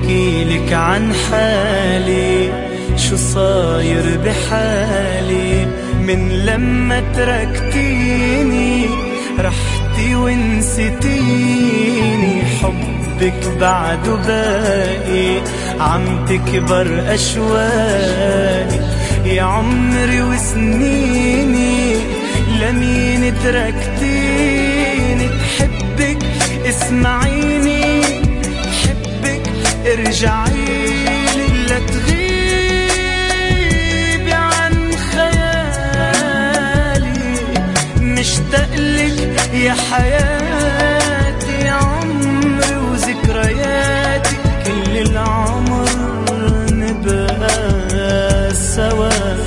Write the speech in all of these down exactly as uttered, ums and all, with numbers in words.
بحكي لك عن حالي شو صاير بحالي من لما تركتيني رحتي ونسيتيني. حبك بعده باقي عم تكبر أشواقي يا عمري وسنيني. لمين تركتيني بحبك اسمعيني بحبك ارجعيلي لا تغيبي عن خيالي. مشتاقلك يا حياتي يا عمري وذكرياتي كل العمر نبقى سوا.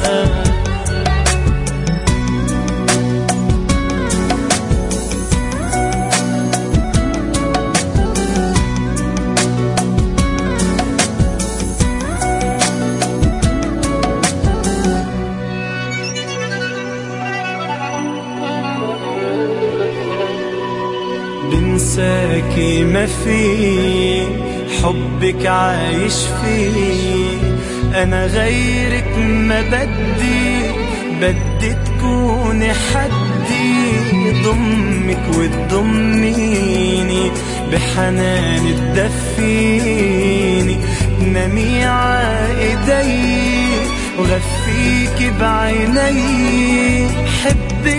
بنساكي ما في حبك عايش فيه. أنا غيرك ما بدي بدي تكوني حدي. ضمك وتضميني بحنان تدفيني. نامي عايدي وغفيكي بعيني. حبك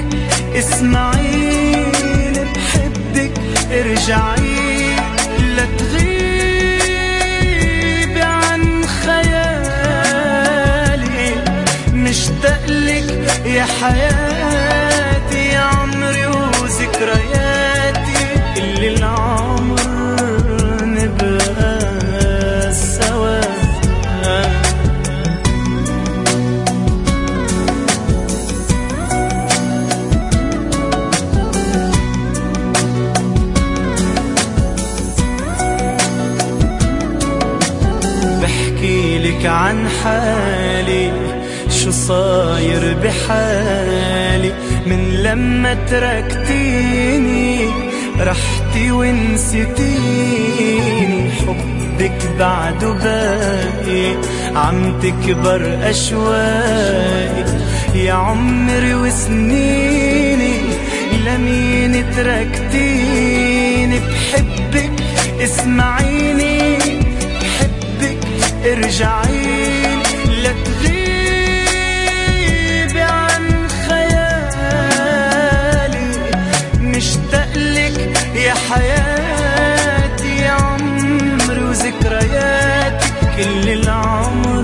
اسمعيني بحبك ارجعي لا تغيبي عن خيالي. مشتاقلك يا حياتي يا عمري وذكرياتي كل العمر نبقى سوا. بحكي لك عن حالي شو صاير بحالي من لما تركتيني رحتي ونسيتيني. حبك بعده باقي عم تكبر أشواقي يا عمري وسنيني. لمين تركتيني بحبك اسمعيني ارجعيلي لا تغيبي عن خيالي. مشتاقلك يا حياتي يا عمري وذكرياتي كل العمر